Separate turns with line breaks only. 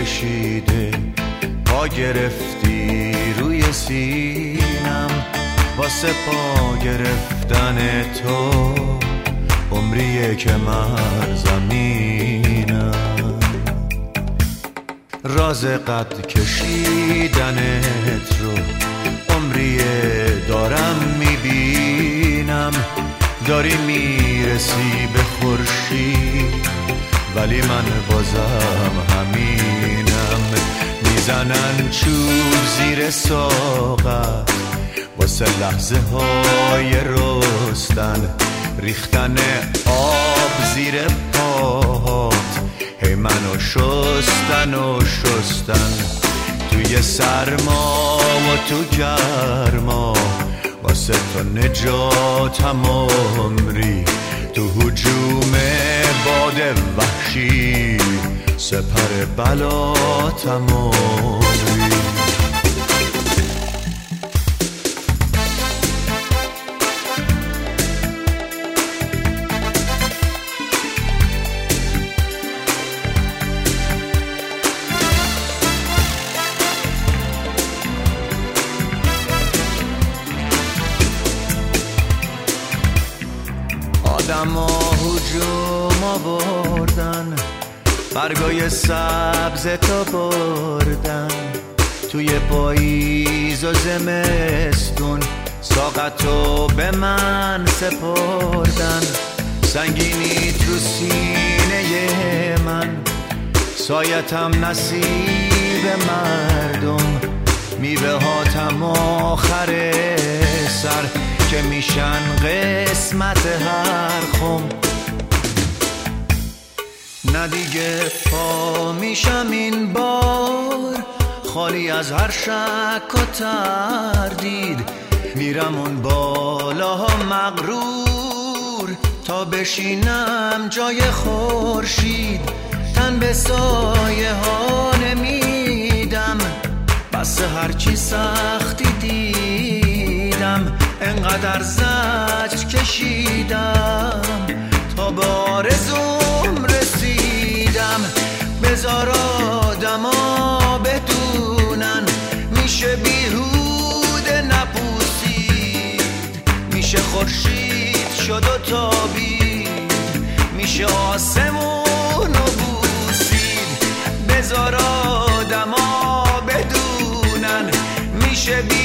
کشیده، پا گرفتی روی سینم، واسه پا گرفتن تو عمریه که من زمینم. راز قد کشیدنت رو عمریه دارم میبینم، داری میرسی به خورشید ولی من بازم همینم. میزنن چوب زیر ساقت واسه لحظه های رستن، ریختن آب زیر پاهات هی منو شستن و شستن. توی سرما و تو گرما واسه تو نجاتم عمری، تو هجوم باد وحشی سپر بلاتم عمری. آدما هجوم آوردن، برگای سبز تا بردن، توی پاییز و زمستون ساقتو به من سپردن. سنگینیت رو سینه من، سایتم نصیب مردم، میوه هاتم آخر سر که میشن قسمت هر خم. نه دیگه پا میشم این بار خالی از هر شک و تردید، میرم اون بالاها مغرور تا بشینم جای خورشید. تن به سایه ها نمیدم، بس هرچی سختی دیدم، انقدر زجر کشیدم تا به آرزوم رسیدم. بذار آدما بدونن میشه بیهوده نپوسید، میشه خورشید شد و تابید، میشه آسمون و بوسید. بذار آدما بدونن میشه